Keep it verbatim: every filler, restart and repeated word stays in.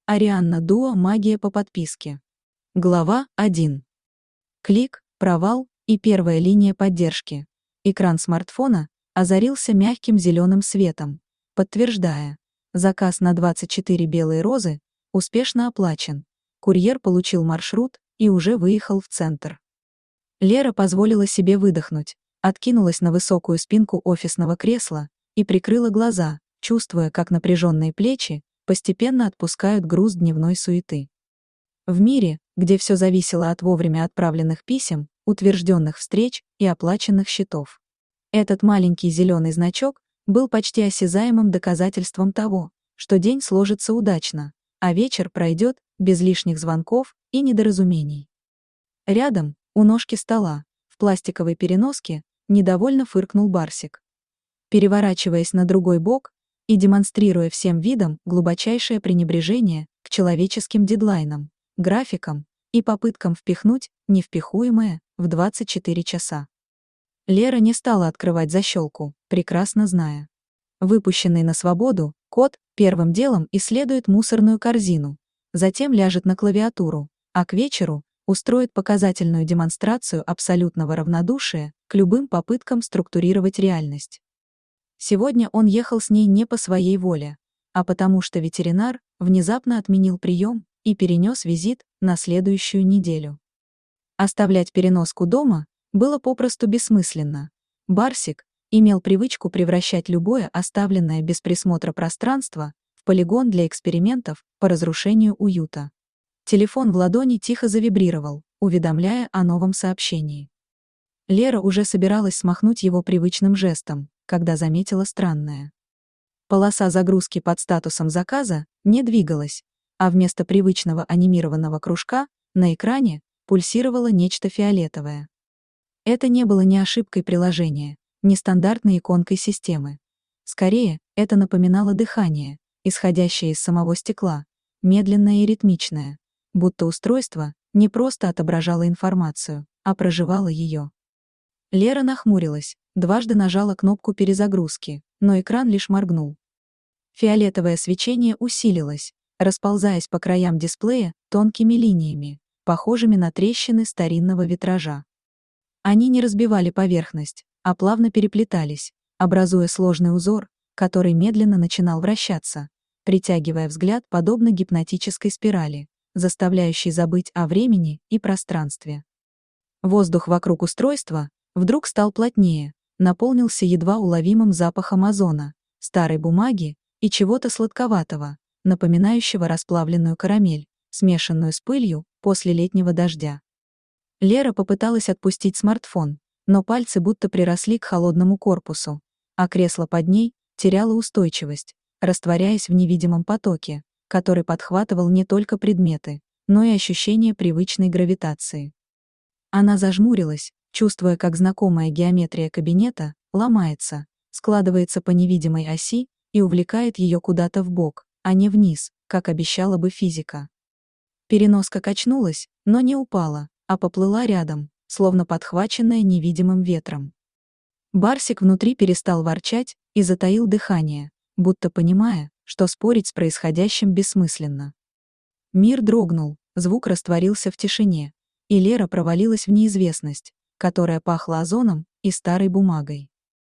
Арианна Дуа «Магия по подписке». Глава один. Клик, провал и первая линия поддержки. Экран смартфона озарился мягким зеленым светом, подтверждая: заказ на двадцать четыре белые розы успешно оплачен. Курьер получил маршрут и уже выехал в центр. Лера позволила себе выдохнуть, откинулась на высокую спинку офисного кресла и прикрыла глаза, чувствуя, как напряженные плечи постепенно отпускают груз дневной суеты. В мире, где все зависело от вовремя отправленных писем, утвержденных встреч и оплаченных счетов, этот маленький зеленый значок был почти осязаемым доказательством того, что день сложится удачно, а вечер пройдет без лишних звонков и недоразумений. Рядом, у ножки стола, в пластиковой переноске, недовольно фыркнул Барсик. Переворачиваясь на другой бок и демонстрируя всем видом глубочайшее пренебрежение к человеческим дедлайнам, графикам и попыткам впихнуть невпихуемое в двадцать четыре часа. Лера не стала открывать защелку, прекрасно зная: выпущенный на свободу кот первым делом исследует мусорную корзину, затем ляжет на клавиатуру, а к вечеру устроит показательную демонстрацию абсолютного равнодушия к любым попыткам структурировать реальность. Сегодня он ехал с ней не по своей воле, а потому что ветеринар внезапно отменил прием и перенес визит на следующую неделю. Оставлять переноску дома было попросту бессмысленно. Барсик имел привычку превращать любое оставленное без присмотра пространство в полигон для экспериментов по разрушению уюта. Телефон в ладони тихо завибрировал, уведомляя о новом сообщении. Лера уже собиралась смахнуть его привычным жестом, когда заметила странное. Полоса загрузки под статусом заказа не двигалась, а вместо привычного анимированного кружка на экране пульсировало нечто фиолетовое. Это не было ни ошибкой приложения, ни стандартной иконкой системы. Скорее, это напоминало дыхание, исходящее из самого стекла, медленное и ритмичное, будто устройство не просто отображало информацию, а проживало ее. Лера нахмурилась, дважды нажала кнопку перезагрузки, но экран лишь моргнул. Фиолетовое свечение усилилось, расползаясь по краям дисплея тонкими линиями, похожими на трещины старинного витража. Они не разбивали поверхность, а плавно переплетались, образуя сложный узор, который медленно начинал вращаться, притягивая взгляд подобно гипнотической спирали, заставляющей забыть о времени и пространстве. Воздух вокруг устройства вдруг стал плотнее, наполнился едва уловимым запахом озона, старой бумаги и чего-то сладковатого, напоминающего расплавленную карамель, смешанную с пылью после летнего дождя. Лера попыталась отпустить смартфон, но пальцы будто приросли к холодному корпусу, а кресло под ней теряло устойчивость, растворяясь в невидимом потоке, который подхватывал не только предметы, но и ощущение привычной гравитации. Она зажмурилась, чувствуя, как знакомая геометрия кабинета ломается, складывается по невидимой оси и увлекает ее куда-то вбок, а не вниз, как обещала бы физика. Переноска качнулась, но не упала, а поплыла рядом, словно подхваченная невидимым ветром. Барсик внутри перестал ворчать и затаил дыхание, будто понимая, что спорить с происходящим бессмысленно. Мир дрогнул, звук растворился в тишине, и Лера провалилась в неизвестность, которая пахла озоном и старой бумагой.